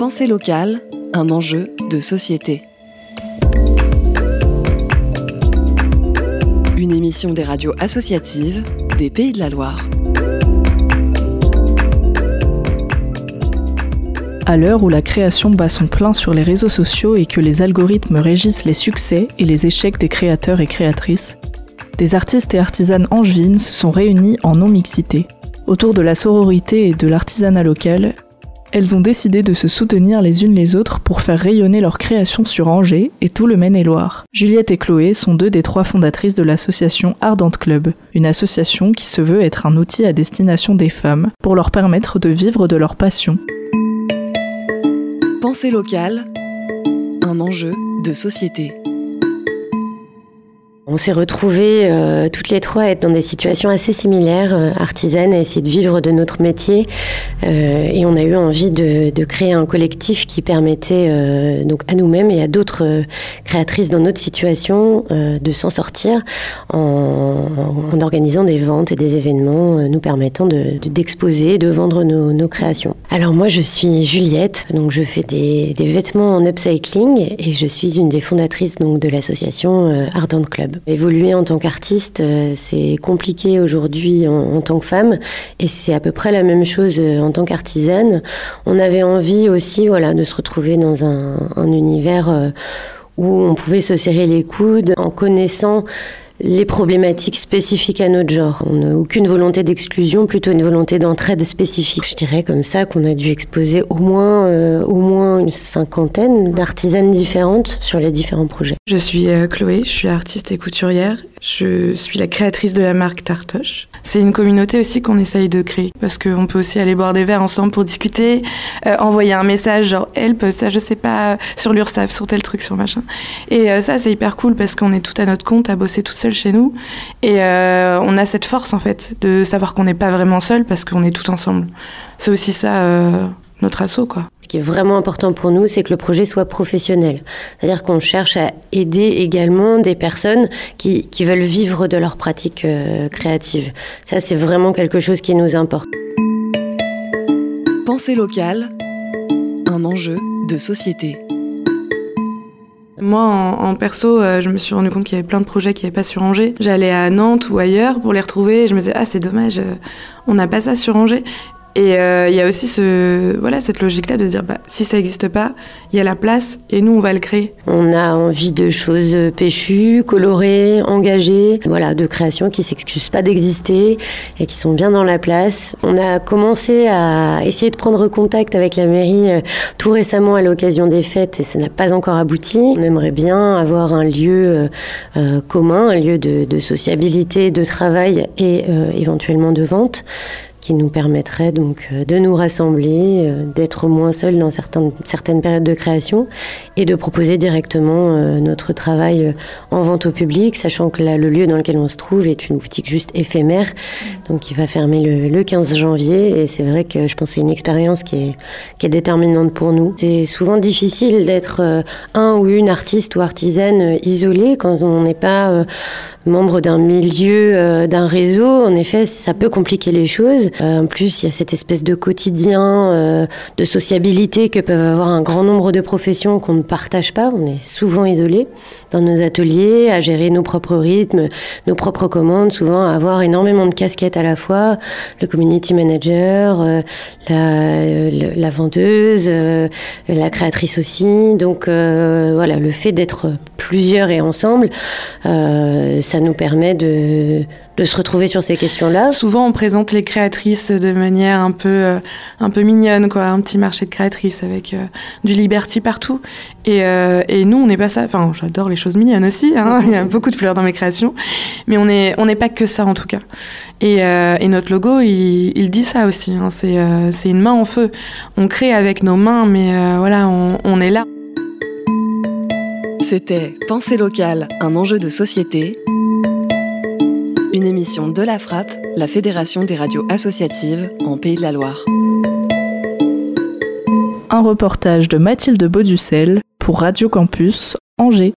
Pensée locale, un enjeu de société. Une émission des radios associatives des Pays de la Loire. À l'heure où la création bat son plein sur les réseaux sociaux et que les algorithmes régissent les succès et les échecs des créateurs et créatrices, des artistes et artisanes angevines se sont réunis en non-mixité. Autour de la sororité et de l'artisanat local, elles ont décidé de se soutenir les unes les autres pour faire rayonner leur création sur Angers et tout le Maine-et-Loire. Juliette et Chloé sont 2 des 3 fondatrices de l'association Ardente Club, une association qui se veut être un outil à destination des femmes pour leur permettre de vivre de leur passion. Pensée locale, un enjeu de société. On s'est retrouvées toutes les 3 à être dans des situations assez similaires, artisanes, à essayer de vivre de notre métier. Et on a eu envie de créer un collectif qui permettait donc à nous-mêmes et à d'autres créatrices dans notre situation de s'en sortir en organisant des ventes et des événements nous permettant d'exposer, de vendre nos créations. Alors moi je suis Juliette, donc je fais des vêtements en upcycling et je suis une des fondatrices donc de l'association Ardente Club. Évoluer en tant qu'artiste, c'est compliqué aujourd'hui en tant que femme et c'est à peu près la même chose en tant qu'artisane. On avait envie aussi de se retrouver dans un univers où on pouvait se serrer les coudes en connaissant les problématiques spécifiques à notre genre. On n'a aucune volonté d'exclusion, plutôt une volonté d'entraide spécifique. Je dirais comme ça qu'on a dû exposer au moins une 50aine d'artisanes différentes sur les différents projets. Je suis Chloé, je suis artiste et couturière. Je suis la créatrice de la marque Tartoche. C'est une communauté aussi qu'on essaye de créer parce qu'on peut aussi aller boire des verres ensemble pour discuter, envoyer un message genre help, ça je sais pas, sur l'URSSAF, sur tel truc, sur machin. Et ça c'est hyper cool parce qu'on est tout à notre compte à bosser tout seul chez nous et on a cette force en fait de savoir qu'on n'est pas vraiment seul parce qu'on est tout ensemble. C'est aussi ça notre asso quoi. Ce qui est vraiment important pour nous, c'est que le projet soit professionnel. C'est-à-dire qu'on cherche à aider également des personnes qui veulent vivre de leur pratique créative. Ça, c'est vraiment quelque chose qui nous importe. Pensée locale, un enjeu de société. Moi, en perso, je me suis rendu compte qu'il y avait plein de projets qui n'avaient pas sur Angers. J'allais à Nantes ou ailleurs pour les retrouver et je me disais « Ah, c'est dommage, on n'a pas ça sur Angers ». Et il y a aussi cette logique-là de dire si ça n'existe pas, il y a la place et nous on va le créer. On a envie de choses péchues, colorées, engagées, de créations qui ne s'excusent pas d'exister et qui sont bien dans la place. On a commencé à essayer de prendre contact avec la mairie tout récemment à l'occasion des fêtes et ça n'a pas encore abouti. On aimerait bien avoir un lieu commun, un lieu de sociabilité, de travail et éventuellement de vente, qui nous permettrait donc de nous rassembler, d'être moins seuls dans certaines périodes de création et de proposer directement notre travail en vente au public, sachant que là, le lieu dans lequel on se trouve est une boutique juste éphémère, donc qui va fermer le 15 janvier et c'est vrai que je pense que c'est une expérience qui est déterminante pour nous. C'est souvent difficile d'être un ou une artiste ou artisane isolée quand on n'est pas membre d'un milieu, d'un réseau. En effet, ça peut compliquer les choses. En plus, il y a cette espèce de quotidien, de sociabilité que peuvent avoir un grand nombre de professions qu'on ne partage pas. On est souvent isolés dans nos ateliers, à gérer nos propres rythmes, nos propres commandes, souvent à avoir énormément de casquettes à la fois. Le community manager, la vendeuse, la créatrice aussi. Donc le fait d'être plusieurs et ensemble, ça nous permet de se retrouver sur ces questions-là. Souvent, on présente les créatrices de manière un peu mignonne, quoi, un petit marché de créatrices avec du liberty partout. Et nous, on n'est pas ça. Enfin, j'adore les choses mignonnes aussi. Il y a beaucoup de fleurs dans mes créations, mais on n'est pas que ça en tout cas. Et notre logo, il dit ça aussi. C'est une main en feu. On crée avec nos mains, mais on est là. C'était Pensée locale, un enjeu de société. Une émission de la Frappe, la Fédération des radios associatives en Pays de la Loire. Un reportage de Mathilde Bauducel pour Radio Campus Angers.